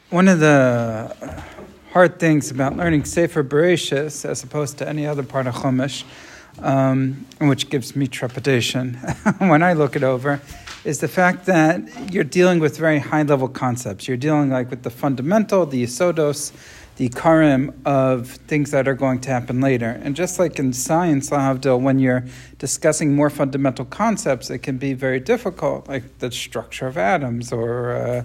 One of the hard things about learning Sefer Bereshis, as opposed to any other part of Chumash, which gives me trepidation when I look it over, is the fact that you're dealing with very high-level concepts. You're dealing with the fundamental, the yisodos, the karim of things that are going to happen later. And just like in science, lahavdil, when you're discussing more fundamental concepts, it can be very difficult, like the structure of atoms or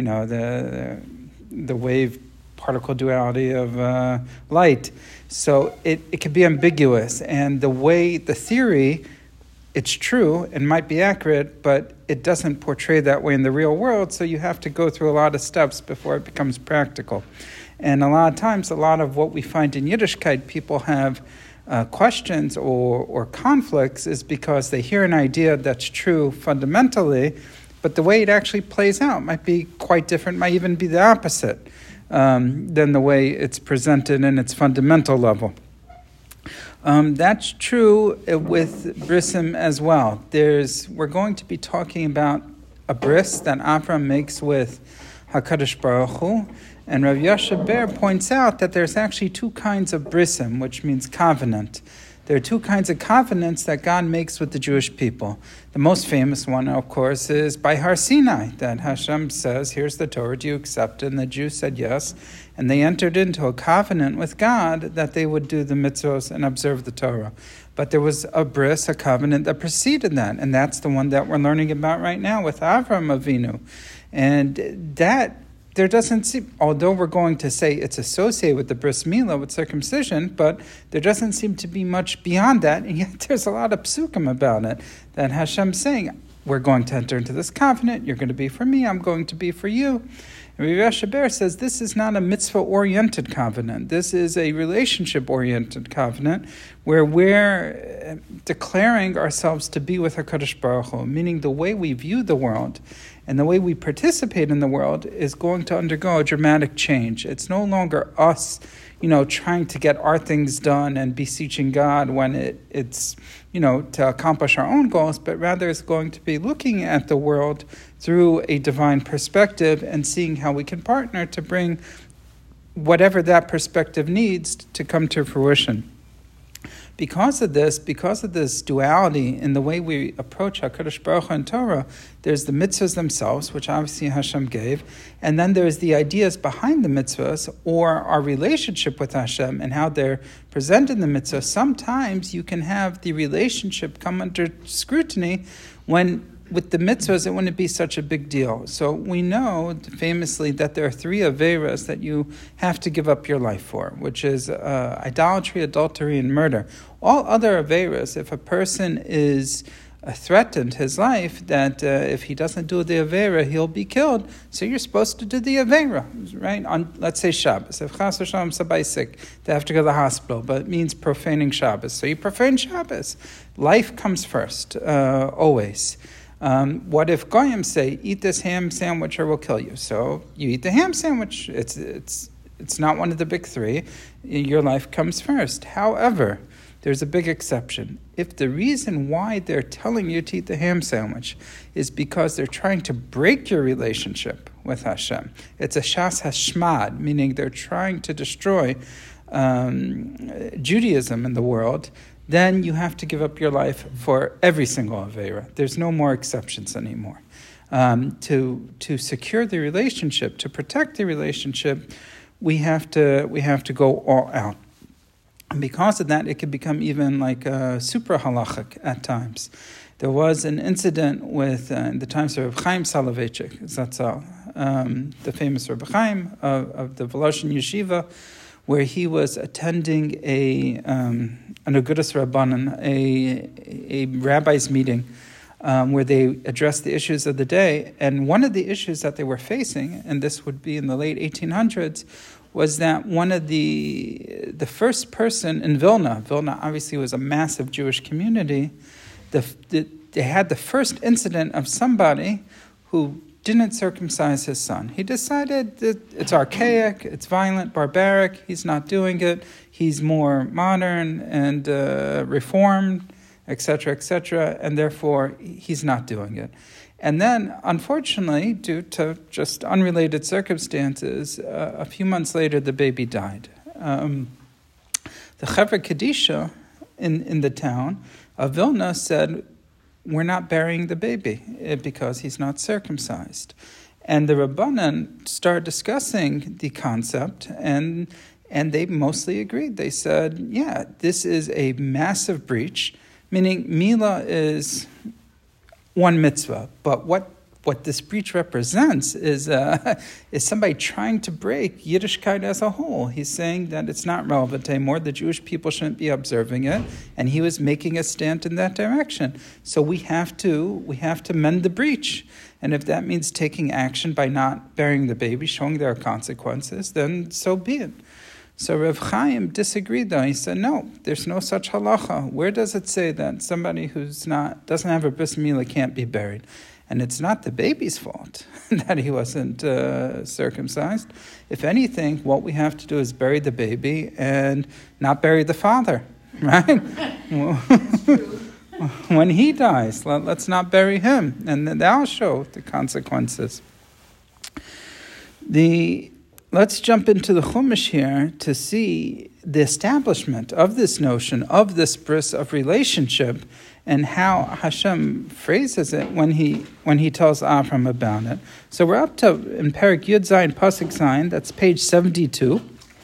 the wave particle duality of light. So it can be ambiguous. And the theory, it's true and might be accurate, but it doesn't portray that way in the real world, so you have to go through a lot of steps before it becomes practical. And a lot of times, a lot of what we find in Yiddishkeit, people have questions or conflicts is because they hear an idea that's true fundamentally, but the way it actually plays out might be quite different, might even be the opposite than the way it's presented in its fundamental level. That's true with brisim as well. We're going to be talking about a bris that Avram makes with HaKadosh Baruch Hu, and Rav Yasha Ber points out that there's actually two kinds of brisim, which means covenant. There are two kinds of covenants that God makes with the Jewish people. The most famous one, of course, is by Har Sinai, that Hashem says, here's the Torah, do you accept it? And the Jews said yes. And they entered into a covenant with God that they would do the mitzvos and observe the Torah. But there was a bris, a covenant that preceded that. And that's the one that we're learning about right now with Avram Avinu. And that, there doesn't seem, although we're going to say it's associated with the bris milah, with circumcision, but there doesn't seem to be much beyond that, and yet there's a lot of psukim about it, that Hashem's saying, we're going to enter into this covenant, you're going to be for me, I'm going to be for you. And Rav Yasha Ber says this is not a mitzvah-oriented covenant. This is a relationship-oriented covenant where we're declaring ourselves to be with HaKadosh Baruch Hu, meaning the way we view the world and the way we participate in the world is going to undergo a dramatic change. It's no longer us, trying to get our things done and beseeching God when it's to accomplish our own goals, but rather it's going to be looking at the world through a divine perspective and seeing how we can partner to bring whatever that perspective needs to come to fruition. Because of this duality in the way we approach HaKadosh Baruch Hu and Torah, there's the mitzvahs themselves, which obviously Hashem gave, and then there's the ideas behind the mitzvahs, or our relationship with Hashem and how they're presented in the mitzvah. Sometimes you can have the relationship come under scrutiny when with the mitzvahs, it wouldn't be such a big deal. So we know famously that there are 3 averas that you have to give up your life for, which is idolatry, adultery, and murder. All other averas, if a person is threatened his life, that if he doesn't do the avera, he'll be killed, so you're supposed to do the avera, right? On, let's say, Shabbos. If Chas v'Shalom somebody's sick, they have to go to the hospital, but it means profaning Shabbos. So you profane Shabbos. Life comes first, always. What if Goyim say, eat this ham sandwich or we'll kill you? So you eat the ham sandwich. It's not one of the big 3. Your life comes first. However, there's a big exception. If the reason why they're telling you to eat the ham sandwich is because they're trying to break your relationship with Hashem, it's a shas hashmad, meaning they're trying to destroy Judaism in the world, then you have to give up your life for every single avera. There's no more exceptions anymore. To secure the relationship, to protect the relationship, we have to go all out. And because of that, it can become even like super halachic at times. There was an incident with in the times of Reb Chaim Soloveitchik, Zatzal, the famous Reb Chaim of the Volozhin Yeshiva, where he was attending an Agudas Rabbanan, a rabbi's meeting, where they addressed the issues of the day. And one of the issues that they were facing, and this would be in the late 1800s, was that one of the first person in Vilna obviously was a massive Jewish community, they had the first incident of somebody who didn't circumcise his son. He decided that it's archaic, it's violent, barbaric, he's not doing it, he's more modern and reformed, etc., and therefore he's not doing it. And then, unfortunately, due to just unrelated circumstances, a few months later, the baby died. The Chevra Kadisha in the town of Vilna said, we're not burying the baby because he's not circumcised. And the Rabbanan started discussing the concept, and they mostly agreed. They said, yeah, this is a massive breach, meaning Mila is one mitzvah, but what this breach represents is somebody trying to break Yiddishkeit as a whole. He's saying that it's not relevant anymore. The Jewish people shouldn't be observing it, and he was making a stand in that direction. So we have to mend the breach, and if that means taking action by not burying the baby, showing there are consequences, then so be it. So Rav Chaim disagreed, though. He said, no, there's no such halacha. Where does it say that somebody doesn't have a bris milah can't be buried? And it's not the baby's fault that he wasn't circumcised. If anything, what we have to do is bury the baby and not bury the father, right? When he dies, let's not bury him, and that'll show the consequences. Let's jump into the Chumash here to see the establishment of this notion, of this bris of relationship, and how Hashem phrases it when he tells Avram about it. So we're up to, in Perek Yud Zayin, Pasuk Zayin, that's page 72.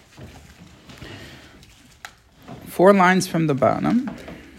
4 lines from the bottom.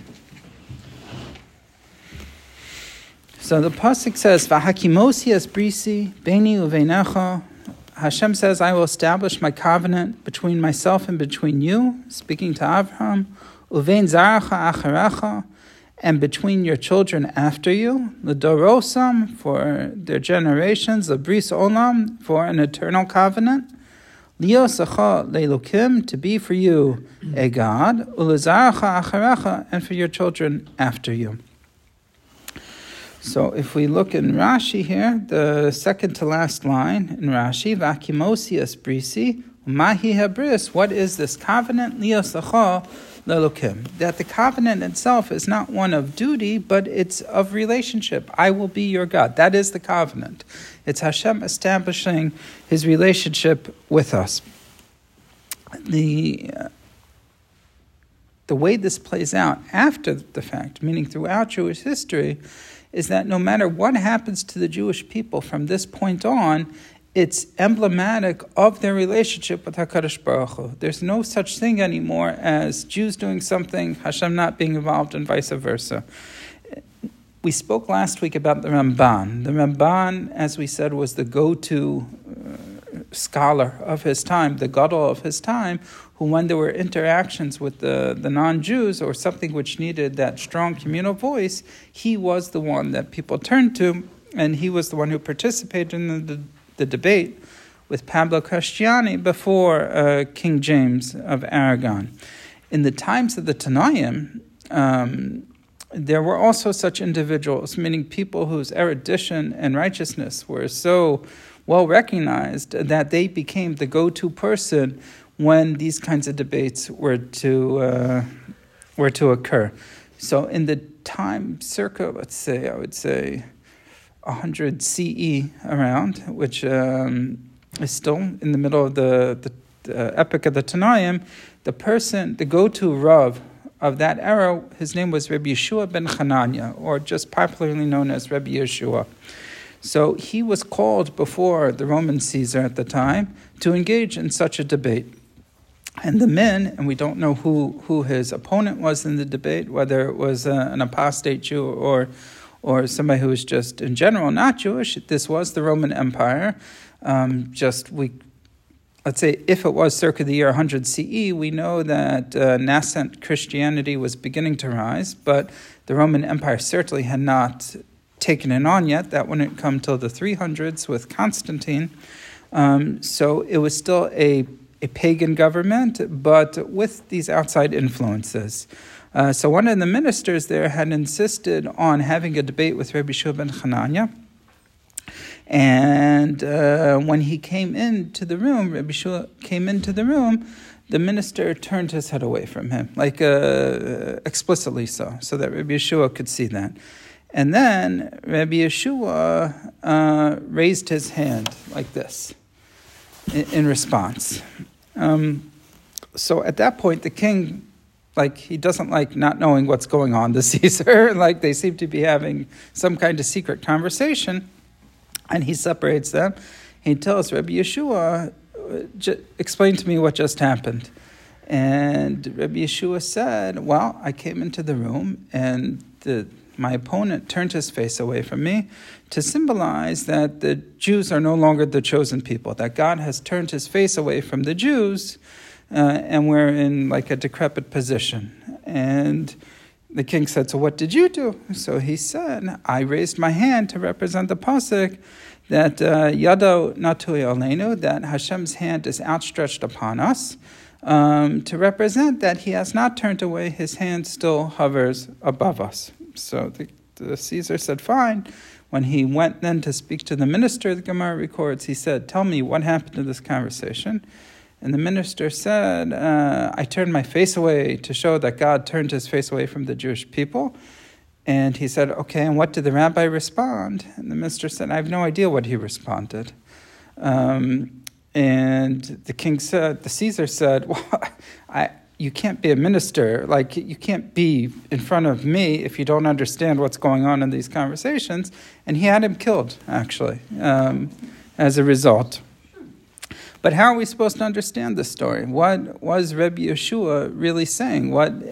So the Pasuk says, V'hakimosi es brisi, beini uveinecha. Hashem says, I will establish my covenant between myself and between you, speaking to Avraham, uvein zaracha acharecha, and between your children after you, l'dorosam, for their generations, l'bris olam, for an eternal covenant, liyosacha le'elokim, to be for you a God, u'lezaracha acharecha, and for your children after you. So if we look in Rashi here, the second to last line in Rashi, V'akimosi es brisi, mahi habris, what is this covenant? Liyosacha le'elokim. That the covenant itself is not one of duty, but it's of relationship. I will be your God. That is the covenant. It's Hashem establishing his relationship with us. The way this plays out after the fact, meaning throughout Jewish history, is that no matter what happens to the Jewish people from this point on, it's emblematic of their relationship with HaKadosh Baruch Hu. There's no such thing anymore as Jews doing something, Hashem not being involved, and vice versa. We spoke last week about the Ramban. The Ramban, as we said, was the go-to scholar of his time, the gadol of his time, who, when there were interactions with the non-Jews or something which needed that strong communal voice, he was the one that people turned to, and he was the one who participated in the debate with Pablo Castiani before King James of Aragon. In the times of the Tanaim, there were also such individuals, meaning people whose erudition and righteousness were so well recognized that they became the go-to person when these kinds of debates were to occur. So in the time circa, let's say, I would say 100 CE around, which is still in the middle of the epic of the Tanaim, the go-to Rav of that era, his name was Rabbi Yeshua ben Hanania, or just popularly known as Rabbi Yeshua. So he was called before the Roman Caesar at the time to engage in such a debate. And the men, and we don't know who his opponent was in the debate, whether it was an apostate Jew or somebody who was just in general not Jewish. This was the Roman Empire. Let's say if it was circa the year 100 CE, we know that nascent Christianity was beginning to rise, but the Roman Empire certainly had not taken it on yet. That wouldn't come till the 300s with Constantine. So it was still a pagan government, but with these outside influences. So one of the ministers there had insisted on having a debate with Rabbi Yeshua ben Hanania. And when he came into the room, Rabbi Yeshua came into the room, the minister turned his head away from him, like explicitly so that Rabbi Yeshua could see that. And then Rabbi Yeshua raised his hand like this in response. So at that point, the king, he doesn't like not knowing what's going on, the Caesar. They seem to be having some kind of secret conversation. And he separates them. He tells Rabbi Yeshua, explain to me what just happened. And Rabbi Yeshua said, well, I came into the room and my opponent turned his face away from me to symbolize that the Jews are no longer the chosen people, that God has turned his face away from the Jews, and we're in a decrepit position. And the king said, so what did you do? So he said, I raised my hand to represent the pasuk that Yado Natui Aleinu, that Hashem's hand is outstretched upon us, to represent that he has not turned away, his hand still hovers above us. So the Caesar said, fine. When he went then to speak to the minister, the Gemara records, he said, tell me what happened in this conversation. And the minister said, I turned my face away to show that God turned his face away from the Jewish people. And he said, okay, and what did the rabbi respond? And the minister said, I have no idea what he responded. And the king said, the Caesar said, well, you can't be a minister, you can't be in front of me if you don't understand what's going on in these conversations. And he had him killed, actually, as a result. But how are we supposed to understand this story? What was Rabbi Yeshua really saying?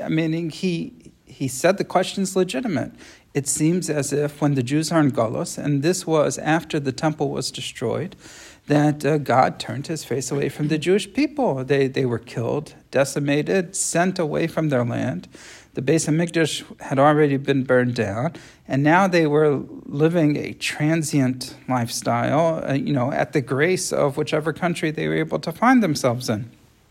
He said the question's legitimate. It seems as if when the Jews are in Galus, and this was after the temple was destroyed, that God turned his face away from the Jewish people. They were killed, decimated, sent away from their land. The Beis HaMikdash had already been burned down, and now they were living a transient lifestyle, at the grace of whichever country they were able to find themselves in.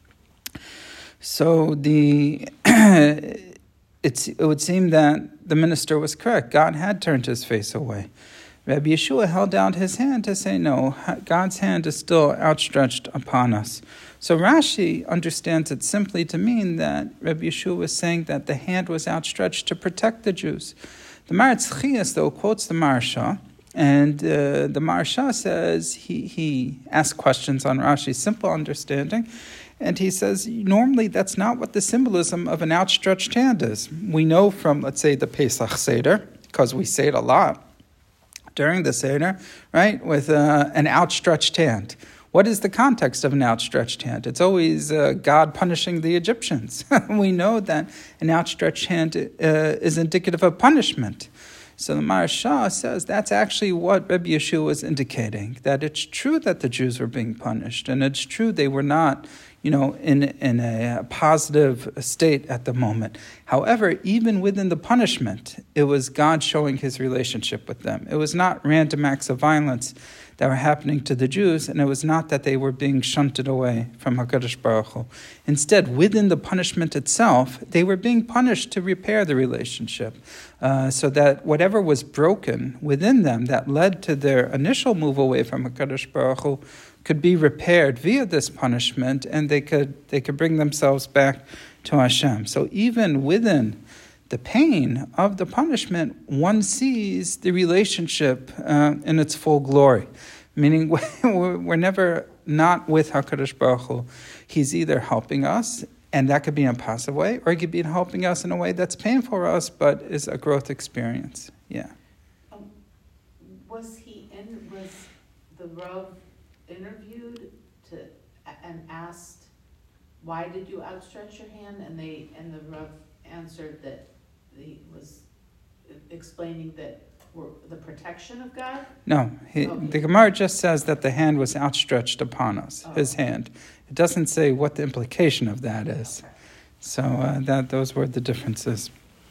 So it would seem that the minister was correct. God had turned his face away. Rabbi Yeshua held out his hand to say, no, God's hand is still outstretched upon us. So Rashi understands it simply to mean that Rabbi Yeshua was saying that the hand was outstretched to protect the Jews. The Maharatz Chias, though, quotes the Maharsha, and the Maharsha says, he asks questions on Rashi's simple understanding, and he says, normally that's not what the symbolism of an outstretched hand is. We know from, let's say, the Pesach Seder, because we say it a lot during the Seder, right, with an outstretched hand. What is the context of an outstretched hand? It's always God punishing the Egyptians. We know that an outstretched hand is indicative of punishment. So the Maharsha says that's actually what Rabbi Yeshua was indicating, that it's true that the Jews were being punished, and it's true they were not, in a positive state at the moment. However, even within the punishment, it was God showing his relationship with them. It was not random acts of violence that were happening to the Jews, and it was not that they were being shunted away from HaKadosh Baruch Hu. Instead, within the punishment itself, they were being punished to repair the relationship, so that whatever was broken within them that led to their initial move away from HaKadosh Baruch Hu could be repaired via this punishment, and they could bring themselves back to Hashem. So even within the pain of the punishment, one sees the relationship in its full glory. Meaning, we're never not with HaKadosh Baruch Hu. He's either helping us, and that could be in a positive way, or he could be helping us in a way that's painful for us, but is a growth experience. Yeah. Was the Rav interviewed and asked, why did you outstretch your hand? And the Rav answered that he was explaining that the protection of God? No, the Gemara just says that the hand was outstretched upon us, his hand. It doesn't say what the implication of that is. Okay. So those were the differences.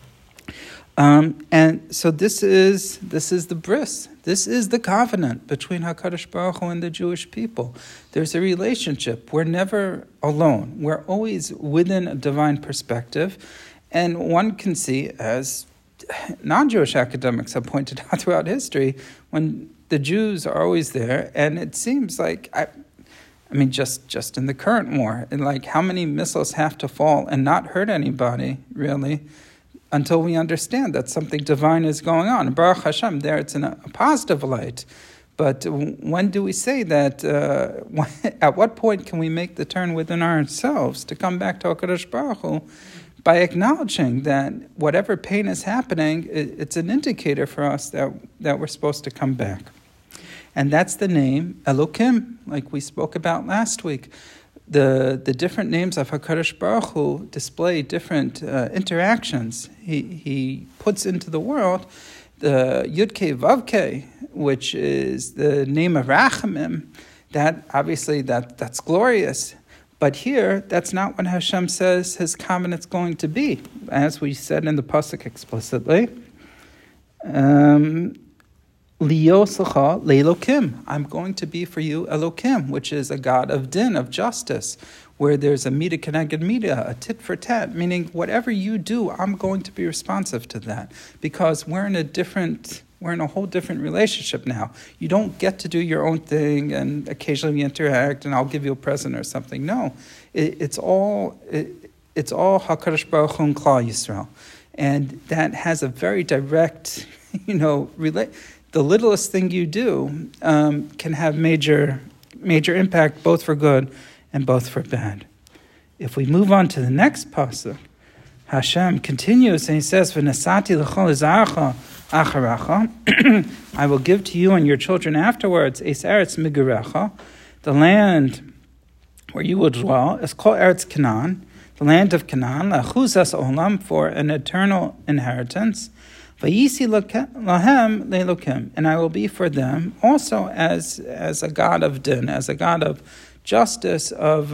And so this is the bris. This is the covenant between HaKadosh Baruch Hu and the Jewish people. There's a relationship. We're never alone. We're always within a divine perspective. And one can see, as non-Jewish academics have pointed out throughout history, when the Jews are always there, and it seems like, just in the current war, and how many missiles have to fall and not hurt anybody, really, until we understand that something divine is going on. Baruch Hashem, there it's in a positive light. But when do we say that? At what point can we make the turn within ourselves to come back to HaKadosh Baruch Hu by acknowledging that whatever pain is happening, it's an indicator for us that we're supposed to come back. And that's the name Elokim, like we spoke about last week. The different names of HaKadosh Baruch Hu display different interactions. He puts into the world the Yud-Kei Vav-Kei, which is the name of Rachamim. That obviously that's glorious. But here, that's not what Hashem says His covenant's going to be, as we said in the pasuk explicitly. Liyosecha le'elokim. I'm going to be for you Elokim, which is a God of din, of justice, where there's a mida keneged mida, a tit for tat, meaning whatever you do, I'm going to be responsive to that, because we're in a whole different relationship now. You don't get to do your own thing and occasionally we interact and I'll give you a present or something. No, it's all HaKadosh Baruch Hu and Klal Yisrael, and that has a very direct, the littlest thing you do can have major impact, both for good and both for bad. If we move on to the next pasuk, Hashem continues and He says, "V'nasati l'chol zarcha acharacha." I will give to you and your children afterwards, Eis Eretz Migurecha, the land where you will dwell, is called Eretz Canaan, the land of Canaan, la'chuzas olam, for an eternal inheritance. Vayisi lahem le'elokim, and I will be for them also as a God of din, as a God of justice, of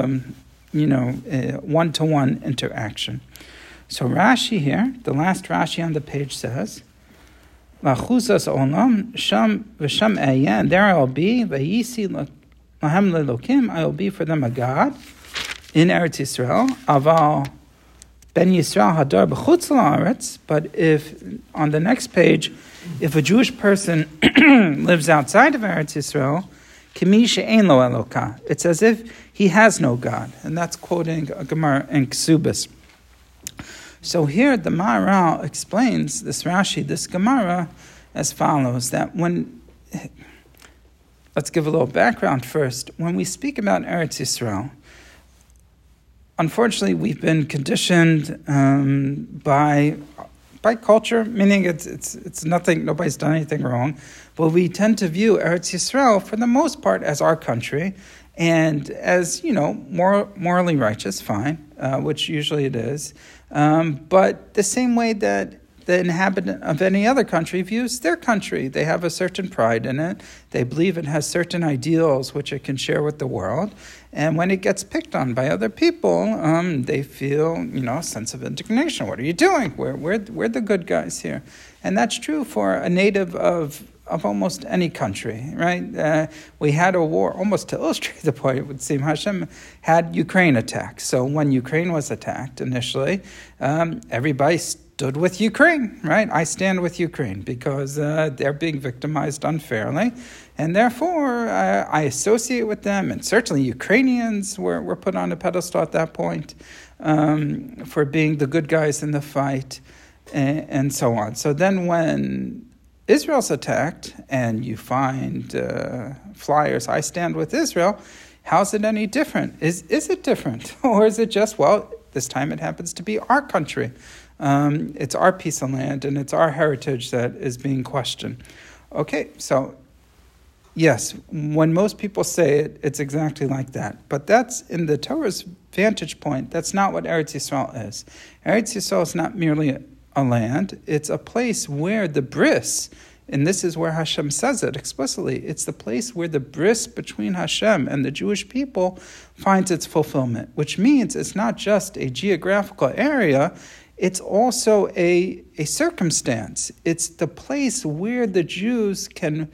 one-to-one interaction. So Rashi here, the last Rashi on the page says, "Lachuzas olam sham v'sham eya," and there I will be. Vayisi lahem le'elokim, I will be for them a God in Eretz Yisrael. Aval Ben Yisrael hadar b'chutz la'aretz. But if on the next page, if a Jewish person lives outside of Eretz Yisrael, Kimi she'ein lo Eloka, it's as if he has no God, and that's quoting a Gemara in Ksubis. So here the Maharal explains this Rashi, this Gemara, as follows: that let's give a little background first. When we speak about Eretz Yisrael, unfortunately, we've been conditioned by culture, meaning it's nothing. Nobody's done anything wrong, but we tend to view Eretz Yisrael for the most part as our country, and as morally righteous, fine, which usually it is. But the same way that the inhabitant of any other country views their country, they have a certain pride in it. They believe it has certain ideals which it can share with the world. And when it gets picked on by other people, they feel, a sense of indignation. What are you doing? We're the good guys here. And that's true for a native of almost any country, right? We had a war, almost to illustrate the point, it would seem. Hashem had Ukraine attacked. So when Ukraine was attacked initially, everybody stood with Ukraine, right? I stand with Ukraine because they're being victimized unfairly. And therefore, I associate with them. And certainly Ukrainians were put on a pedestal at that point for being the good guys in the fight and so on. So then when Israel's attacked and you find flyers, I stand with Israel, how's it any different? Is it different? Or is it just, this time it happens to be our country. It's our piece of land and it's our heritage that is being questioned. Okay, so yes, when most people say it, it's exactly like that. But that's in the Torah's vantage point. That's not what Eretz Yisrael is. Eretz Yisrael is not merely a land. It's a place where the bris, and this is where Hashem says it explicitly, it's the place where the bris between Hashem and the Jewish people finds its fulfillment, which means it's not just a geographical area, it's also a circumstance. It's the place where the Jews can,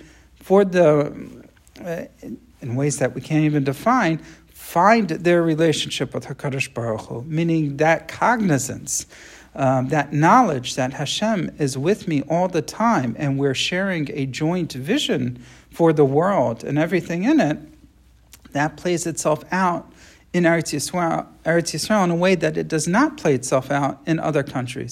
in ways that we can't even define, find their relationship with HaKadosh Baruch Hu, meaning that cognizance, that knowledge that Hashem is with me all the time and we're sharing a joint vision for the world and everything in it, that plays itself out in Eretz Yisrael in a way that it does not play itself out in other countries.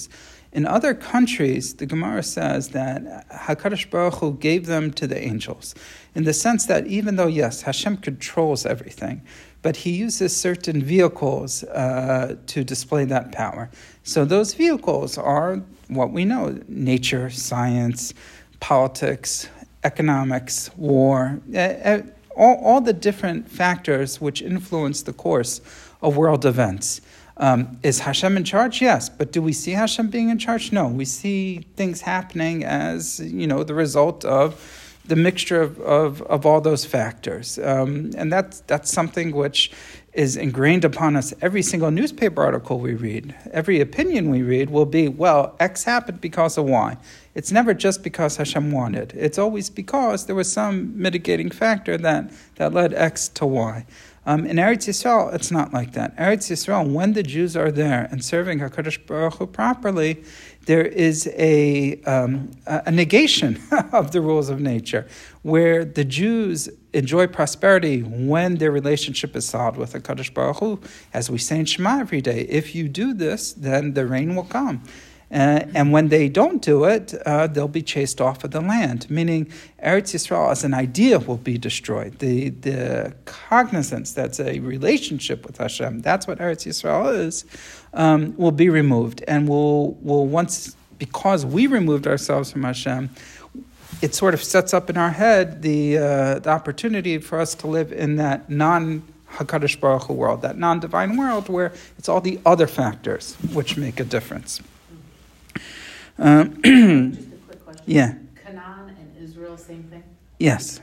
In other countries, the Gemara says that HaKadosh Baruch Hu gave them to the angels, in the sense that even though, yes, Hashem controls everything, but he uses certain vehicles to display that power. So those vehicles are what we know: nature, science, politics, economics, war, all the different factors which influence the course of world events. Is Hashem in charge? Yes. But do we see Hashem being in charge? No. We see things happening as, the result of the mixture of all those factors. And that's something which is ingrained upon us. Every single newspaper article we read, every opinion we read will be, well, X happened because of Y. It's never just because Hashem wanted. It's always because there was some mitigating factor that led X to Y. In Eretz Yisrael, it's not like that. Eretz Yisrael, when the Jews are there and serving HaKadosh Baruch Hu properly, there is a negation of the rules of nature, where the Jews enjoy prosperity when their relationship is solid with HaKadosh Baruch Hu. As we say in Shema every day, if you do this, then the rain will come. And when they don't do it, they'll be chased off of the land, meaning Eretz Yisrael as an idea will be destroyed. The cognizance that's a relationship with Hashem, that's what Eretz Yisrael is, will be removed. And will once, because we removed ourselves from Hashem, it sort of sets up in our head the opportunity for us to live in that non-HaKadosh Baruch Hu world, that non-divine world where it's all the other factors which make a difference. Just a quick question. Yeah. Canaan and Israel, same thing? Yes.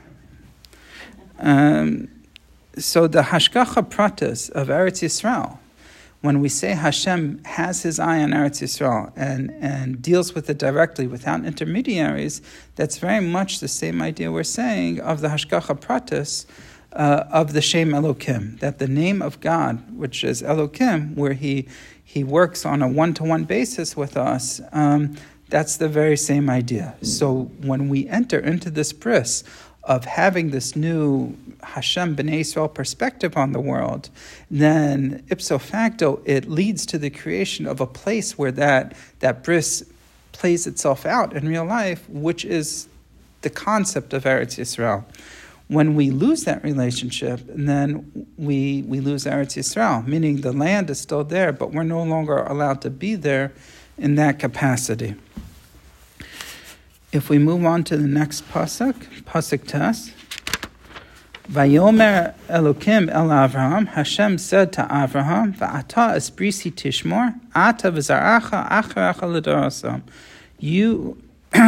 So the Hashgacha Pratis of Eretz Yisrael, when we say Hashem has his eye on Eretz Yisrael and deals with it directly without intermediaries, that's very much the same idea we're saying of the Hashgacha Pratis of the Shem Elokim, that the name of God, which is Elokim, where he works on a one-to-one basis with us, that's the very same idea. So when we enter into this bris of having this new Hashem B'nai Yisrael perspective on the world, then ipso facto it leads to the creation of a place where that bris plays itself out in real life, which is the concept of Eretz Yisrael. When we lose that relationship, then we lose Eretz Yisrael, meaning the land is still there, but we're no longer allowed to be there in that capacity. If we move on to the next pasuk Tes, Vayomer Elokim el Avraham, Hashem said to Avraham, Va'ata esprisi tishmor, ata v'zaracha acharacha l'dorasam. You...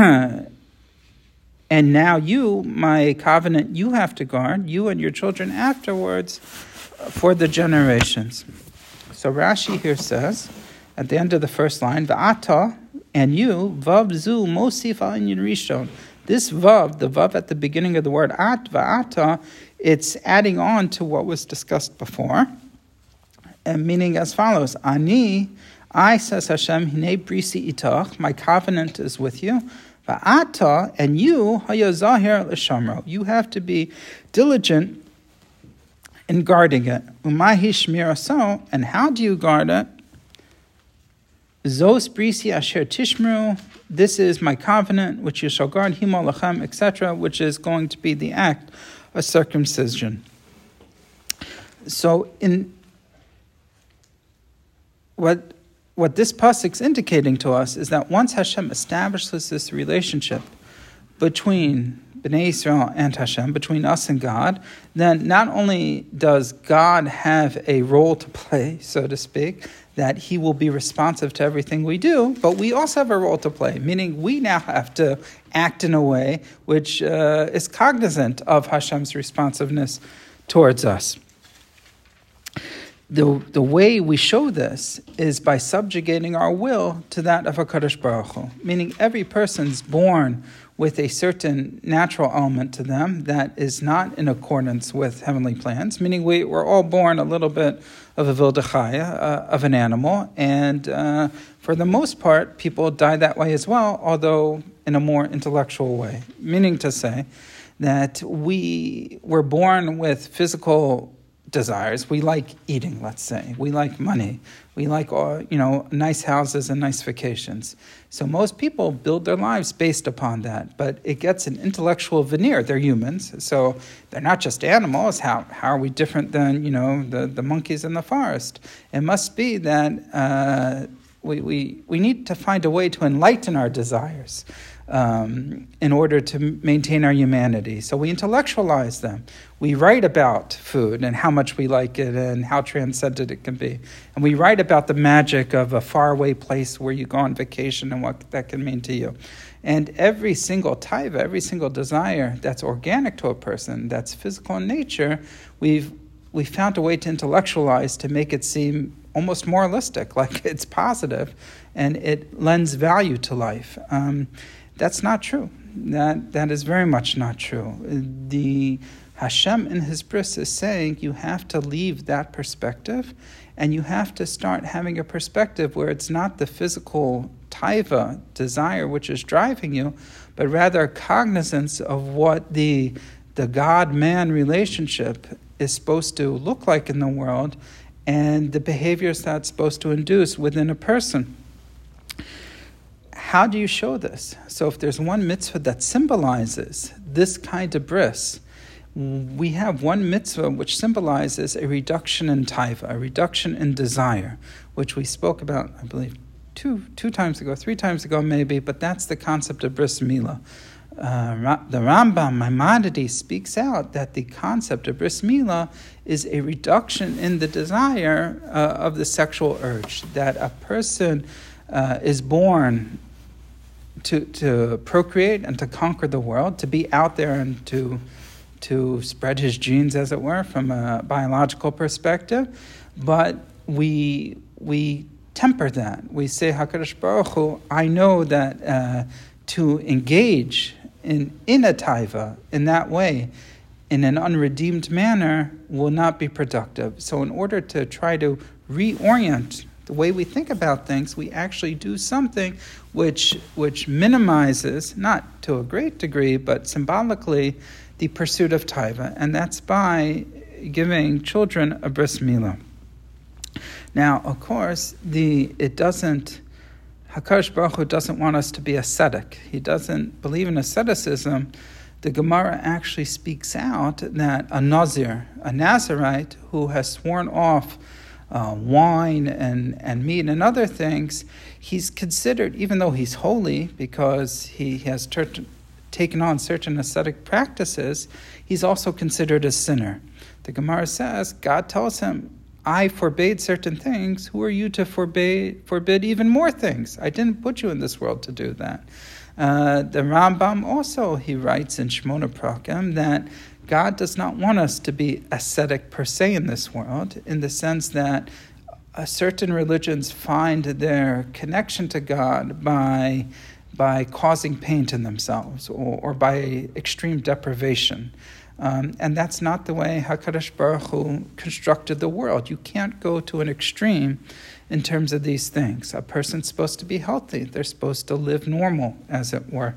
And now you, my covenant, you have to guard, you and your children afterwards, for the generations. So Rashi here says, at the end of the first line, V'ata, and you, Vav zu mosif al inyan rishon. This Vav, the Vav at the beginning of the word At, V'ata, it's adding on to what was discussed before, and meaning as follows, Ani, I, says Hashem, Hinei brisi itach, my covenant is with you, Va'ata, and you, hayazahir l'shamro. You have to be diligent in guarding it. Umahi shmiraso, and how do you guard it? Zos brisi asher tishmru. This is my covenant, which you shall guard, himo lachem, etc., which is going to be the act of circumcision. So, in what this pasuk's indicating to us is that once Hashem establishes this relationship between Bnei Yisrael and Hashem, between us and God, then not only does God have a role to play, so to speak, that he will be responsive to everything we do, but we also have a role to play, meaning we now have to act in a way which is cognizant of Hashem's responsiveness towards us. The way we show this is by subjugating our will to that of HaKadosh Baruch Hu, meaning every person's born with a certain natural element to them that is not in accordance with heavenly plans, meaning we're all born a little bit of a vildachaya, of an animal, and for the most part, people die that way as well, although in a more intellectual way, meaning to say that we were born with physical desires. We like eating, let's say. We like money. We like, nice houses and nice vacations. So most people build their lives based upon that, but it gets an intellectual veneer. They're humans, so they're not just animals. How are we different than, the monkeys in the forest? It must be that we need to find a way to enlighten our desires in order to maintain our humanity. So we intellectualize them. We write about food and how much we like it and how transcendent it can be. And we write about the magic of a faraway place where you go on vacation and what that can mean to you. And every single taiva, every single desire that's organic to a person, that's physical in nature, we found a way to intellectualize to make it seem almost moralistic, like it's positive, and it lends value to life. That's not true. That is very much not true. The Hashem in His bris is saying you have to leave that perspective, and you have to start having a perspective where it's not the physical taiva, desire, which is driving you, but rather cognizance of what the God-man relationship is supposed to look like in the world, and the behaviors that's supposed to induce within a person. How do you show this? So if there's one mitzvah that symbolizes this kind of bris, we have one mitzvah which symbolizes a reduction in taiva, a reduction in desire, which we spoke about, I believe, two times ago, 3 times ago maybe, but that's the concept of bris milah. The Rambam Maimonides speaks out that the concept of bris milah is a reduction in the desire of the sexual urge, that a person is born to procreate and to conquer the world, to be out there and to spread his genes, as it were, from a biological perspective. But we temper that. We say, HaKadosh Baruch Hu, I know that to engage in a taiva in that way, in an unredeemed manner, will not be productive. So in order to try to reorient the way we think about things, we actually do something which minimizes, not to a great degree, but symbolically, the pursuit of taiva, and that's by giving children a bris milah. Now, of course, HaKadosh Baruch Hu doesn't want us to be ascetic. He doesn't believe in asceticism. The Gemara actually speaks out that a Nazir, a Nazirite, who has sworn off wine and meat and other things, he's considered, even though he's holy because he has taken on certain ascetic practices, he's also considered a sinner. The Gemara says, God tells him, I forbade certain things. Who are you to forbid even more things? I didn't put you in this world to do that. The Rambam also, he writes in Shmona Prakim that God does not want us to be ascetic per se in this world, in the sense that certain religions find their connection to God by causing pain to themselves or by extreme deprivation. And that's not the way HaKadosh Baruch Hu constructed the world. You can't go to an extreme in terms of these things. A person's supposed to be healthy. They're supposed to live normal, as it were.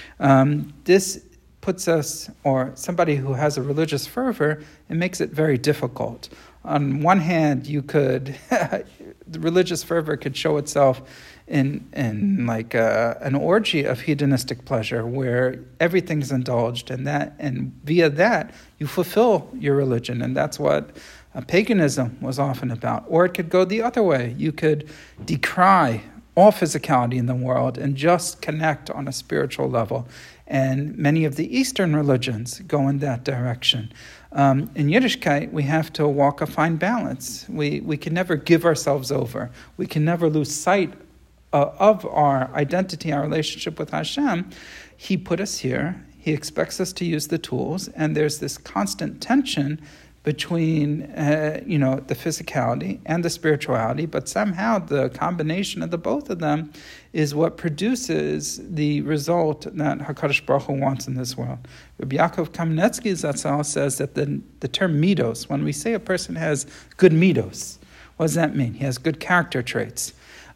This puts us, or somebody who has a religious fervor, it makes it very difficult. On one hand, the religious fervor could show itself in like an orgy of hedonistic pleasure where everything's indulged, and via that you fulfill your religion, and that's what paganism was often about. Or it could go the other way. You could decry all physicality in the world and just connect on a spiritual level. And many of the Eastern religions go in that direction. In Yiddishkeit, we have to walk a fine balance. We can never give ourselves over. We can never lose sight of our identity, our relationship with Hashem. He put us here. He expects us to use the tools, and there's this constant tension between the physicality and the spirituality, but somehow the combination of the both of them is what produces the result that HaKadosh Baruch Hu wants in this world. Rabbi Yaakov Kamenetsky Zatzal says that the term midos, when we say a person has good midos, what does that mean? He has good character traits.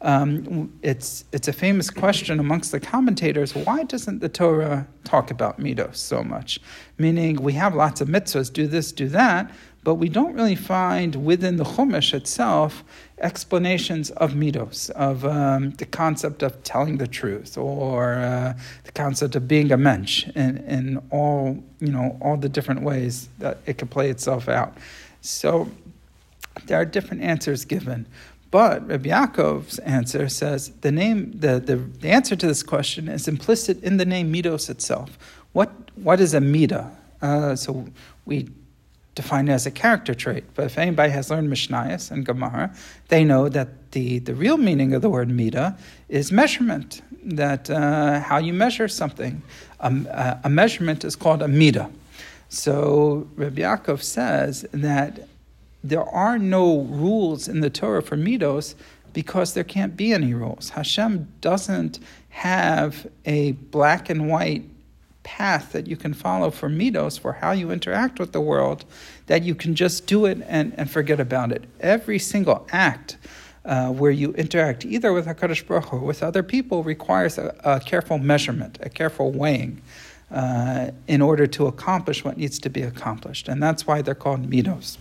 It's a famous question amongst the commentators. Why doesn't the Torah talk about midos so much? Meaning, we have lots of mitzvahs, do this, do that, but we don't really find within the Chumash itself explanations of midos, of the concept of telling the truth, or the concept of being a mensch, in all the different ways that it can play itself out. So there are different answers given. But Rabbi Yaakov's answer says the answer to this question is implicit in the name midos itself. What is a midah? So we define it as a character trait. But if anybody has learned Mishnayos and Gemara, they know that the real meaning of the word midah is measurement. That how you measure something. A measurement is called a midah. So Rabbi Yaakov says that there are no rules in the Torah for midos because there can't be any rules. Hashem doesn't have a black and white path that you can follow for midos, for how you interact with the world, that you can just do it and forget about it. Every single act where you interact either with HaKadosh Baruch Hu or with other people requires a careful measurement, a careful weighing in order to accomplish what needs to be accomplished. And that's why they're called midos.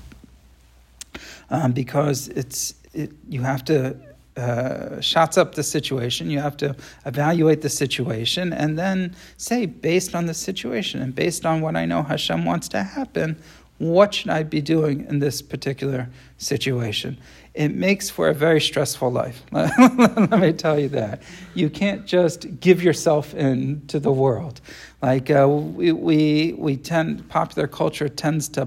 Because you have to shots up the situation, you have to evaluate the situation, and then say, based on the situation and based on what I know Hashem wants to happen, what should I be doing in this particular situation? It makes for a very stressful life. Let me tell you that. You can't just give yourself into the world. Like popular culture tends to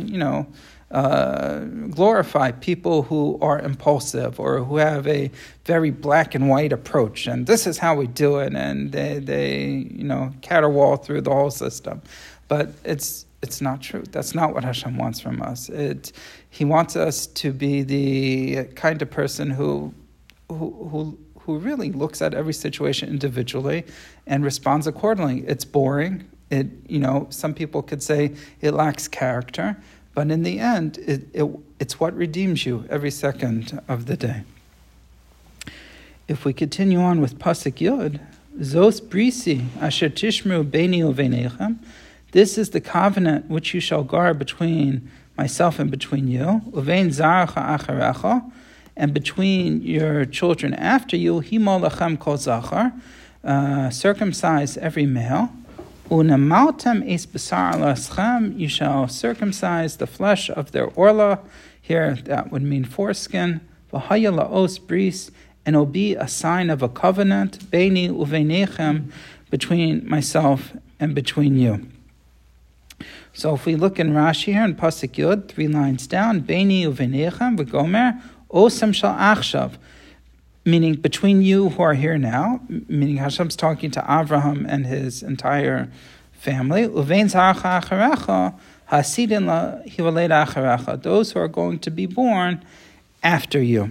glorify people who are impulsive or who have a very black and white approach, and this is how we do it, and they caterwaul through the whole system. But it's not true. That's not what Hashem wants from us. He wants us to be the kind of person who really looks at every situation individually and responds accordingly. It's boring. Some people could say it lacks character. But in the end, it's what redeems you every second of the day. If we continue on with Pasuk Yod, Zos brisi asher tishmeru beini uveinechem, this is the covenant which you shall guard between myself and between you, uvein zaracha acharecha, and between your children after you, himo lachem kol zachar, circumcise every male. Unamaltem es basar alaschem, you shall circumcise the flesh of their orla. Here, that would mean foreskin. V'haya laos bris, and it'll be a sign of a covenant, beini uveinechem, between myself and between you. So if we look in Rashi here in Pasuk Yod, 3 lines down, beini uveinechem v'gomer osem shal achshav, meaning between you who are here now, meaning Hashem's talking to Avraham and his entire family. Uvein zaracha acharecha, hasidin hivaled acharecha, those who are going to be born after you.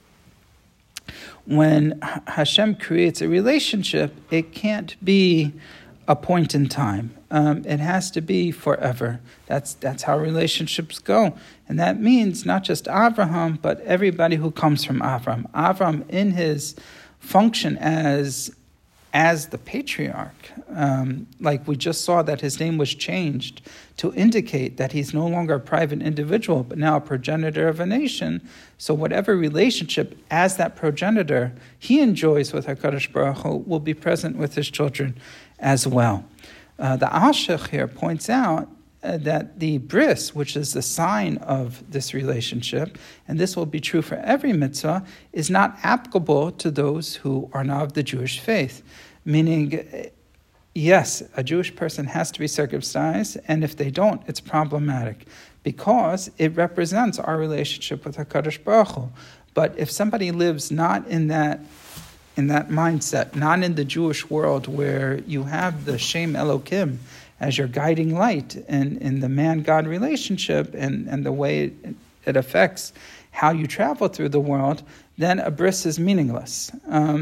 When Hashem creates a relationship, it can't be a point in time. It has to be forever. That's how relationships go. And that means not just Avraham, but everybody who comes from Avraham. Avraham, in his function as the patriarch, like we just saw that his name was changed to indicate that he's no longer a private individual, but now a progenitor of a nation. So whatever relationship as that progenitor he enjoys with HaKadosh Baruch Hu will be present with his children as well. The Ashech here points out that the bris, which is the sign of this relationship, and this will be true for every mitzvah, is not applicable to those who are not of the Jewish faith. Meaning, yes, a Jewish person has to be circumcised, and if they don't, it's problematic, because it represents our relationship with HaKadosh Baruch Hu. But if somebody lives not in that mindset, not in the Jewish world where you have the Shem Elokim as your guiding light in the man-God relationship and the way it affects how you travel through the world, then a bris is meaningless.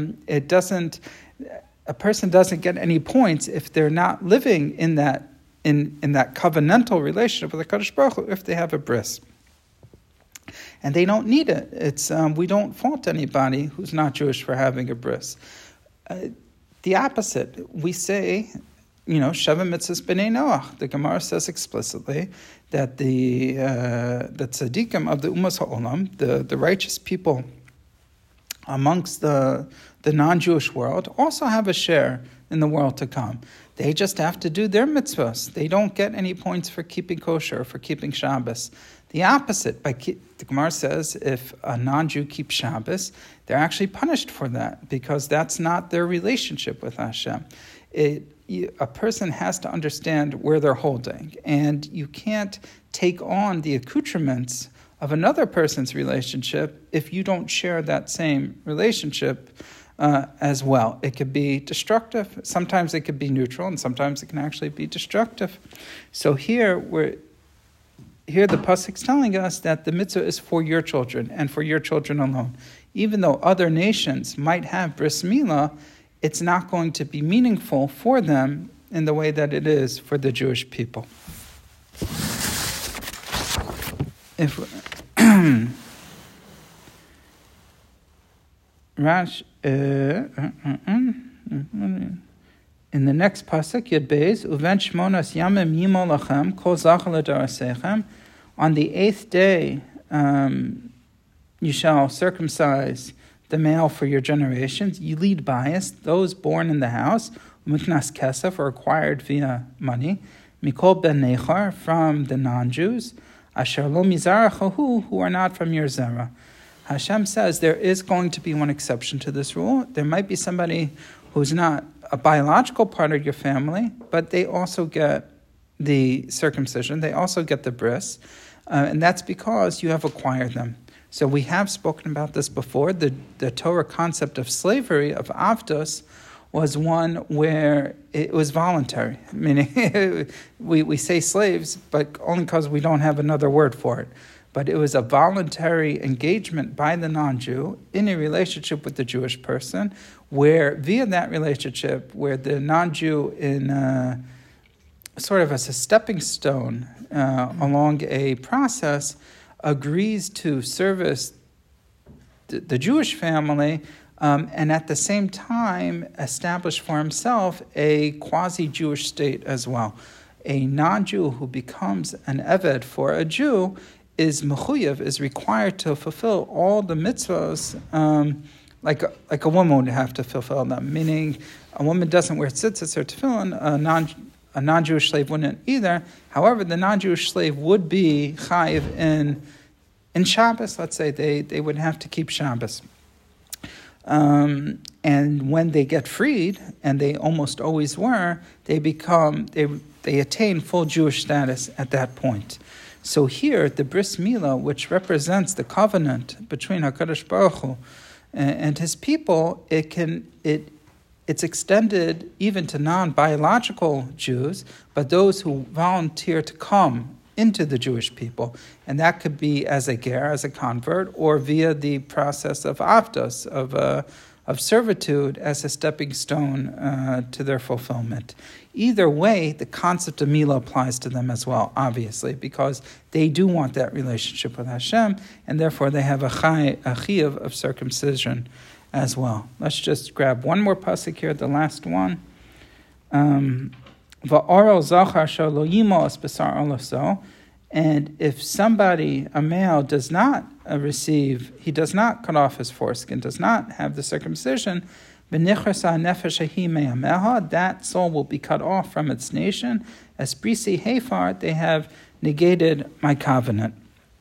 A person doesn't get any points if they're not living in that covenantal relationship with the HaKadosh Baruch Hu if they have a bris. And they don't need it. We don't fault anybody who's not Jewish for having a bris. The opposite, we say, Sheva Mitzvahs B'nai Noach. The Gemara says explicitly that the tzaddikim of the Umas Ha'olam, the righteous people amongst the non-Jewish world, also have a share in the world to come. They just have to do their mitzvahs. They don't get any points for keeping kosher, for keeping Shabbos. The opposite, the Gemara says, if a non-Jew keeps Shabbos, they're actually punished for that because that's not their relationship with Hashem. A person has to understand where they're holding, and you can't take on the accoutrements of another person's relationship if you don't share that same relationship as well. It could be destructive. Sometimes it could be neutral, and sometimes it can actually be destructive. So here the pasuk's telling us that the mitzvah is for your children and for your children alone. Even though other nations might have bris milah, it's not going to be meaningful for them in the way that it is for the Jewish people. In the next pasuk, Yud Beis, Uven Shmonas Yamim Yimol Lachem Kol Zachar L'Darasechem. On the 8th day, you shall circumcise the male for your generations. Yilid Bayis, those born in the house, Miknas Kesef, or acquired via money, Mikol Ben Nechar, from the non-Jews, Asher Lo Mizarachahu, who are not from your Zerah. Hashem says there is going to be one exception to this rule. There might be somebody who's not a biological part of your family, but they also get the circumcision, they also get the bris, and that's because you have acquired them. So we have spoken about this before. The Torah concept of slavery, of avdos, was one where it was voluntary. Meaning, we say slaves, but only because we don't have another word for it. But it was a voluntary engagement by the non-Jew in a relationship with the Jewish person, where via that relationship, where the non-Jew in sort of as a stepping stone along a process, agrees to service the Jewish family and at the same time establish for himself a quasi-Jewish state as well. A non-Jew who becomes an eved for a Jew is mechuyev, is required to fulfill all the mitzvahs like a woman would have to fulfill them. Meaning, a woman doesn't wear tzitzis or tefillin, a non-Jewish slave wouldn't either. However, the non-Jewish slave would be chayiv in Shabbos. Let's say they would have to keep Shabbos. And when they get freed, and they almost always were, they attain full Jewish status at that point. So here, the bris milah, which represents the covenant between HaKadosh Baruch Hu and his people, it's extended even to non-biological Jews, but those who volunteer to come into the Jewish people. And that could be as a ger, as a convert, or via the process of avdos, of servitude as a stepping stone to their fulfillment. Either way, the concept of milah applies to them as well, obviously, because they do want that relationship with Hashem, and therefore they have a chiyuv of circumcision as well. Let's just grab one more pasuk here, the last one. Va'oral zachar shelo yimos b'sar olaso, and if somebody, a male, does not he does not cut off his foreskin, does not have the circumcision, that soul will be cut off from its nation. As brisi hefar, they have negated my covenant.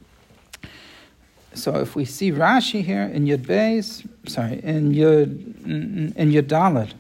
So if we see Rashi here in Yud Beis, in Yud Daled,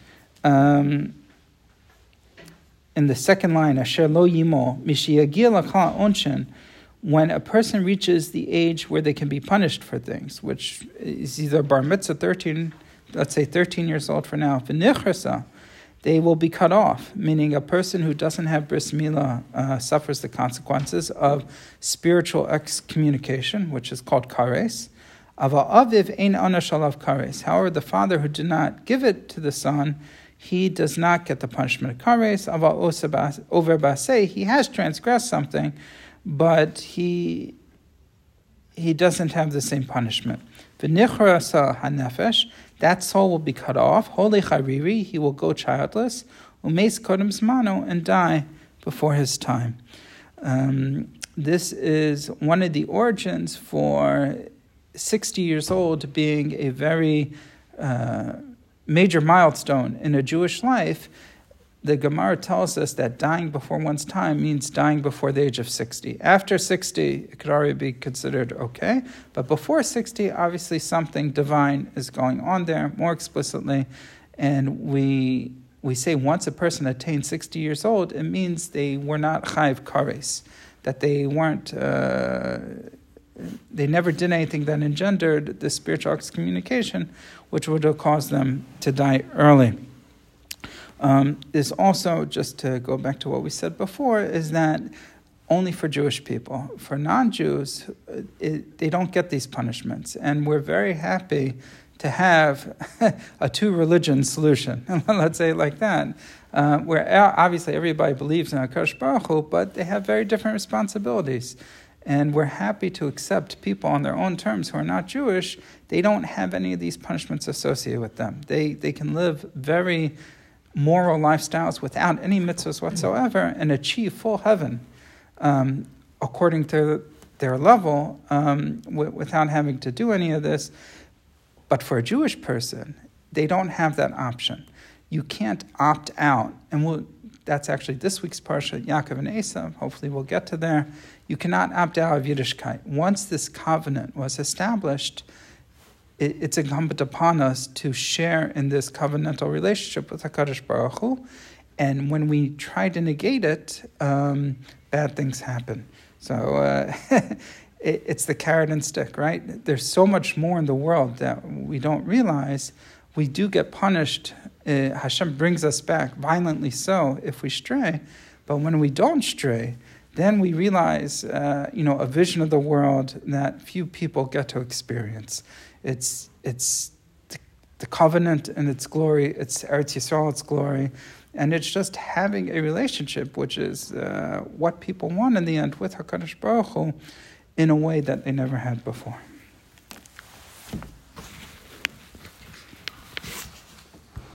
in the second line, Asher lo yimo, mishiyagil l'chal onshen, when a person reaches the age where they can be punished for things, which is either bar mitzvah 13, let's say 13 years old for now, v'nichrasa, they will be cut off, meaning a person who doesn't have bris milah suffers the consequences of spiritual excommunication, which is called kares. Ava aviv ein ana shalav kares. However, the father who did not give it to the son, he does not get the punishment of kares. Ava over basei, he has transgressed something, but he doesn't have the same punishment. V'nichrasa hanefesh, that soul will be cut off. Holy chariri, he will go childless. umeis kodem zmano, and die before his time. This is one of the origins for 60 years old being a very major milestone in a Jewish life. The Gemara tells us that dying before one's time means dying before the age of 60. After 60, it could already be considered okay, but before 60, obviously something divine is going on there more explicitly, and we say once a person attains 60 years old, it means they were not chayiv kares, that they weren't, they never did anything that engendered the spiritual excommunication, which would have caused them to die early. Is also, just to go back to what we said before, is that only for Jewish people. For non-Jews, they don't get these punishments. And we're very happy to have a two-religion solution, let's say it like that, where obviously everybody believes in HaKadosh Baruch Hu, but they have very different responsibilities. And we're happy to accept people on their own terms who are not Jewish. They don't have any of these punishments associated with them. They can live very moral lifestyles without any mitzvahs whatsoever and achieve full heaven according to their level without having to do any of this. But for a Jewish person, they don't have that option. You can't opt out. And that's actually this week's parsha, Yaakov and Esav. Hopefully we'll get to there. You cannot opt out of Yiddishkeit. Once this covenant was established, it's incumbent upon us to share in this covenantal relationship with HaKadosh Baruch Hu. And when we try to negate it, bad things happen. So it's the carrot and stick, right? There's so much more in the world that we don't realize. We do get punished. Hashem brings us back, violently so, if we stray. But when we don't stray, then we realize, a vision of the world that few people get to experience. It's the covenant and its glory. It's Eretz Yisrael, its glory, and it's just having a relationship, which is what people want in the end with HaKadosh Baruch Hu, in a way that they never had before.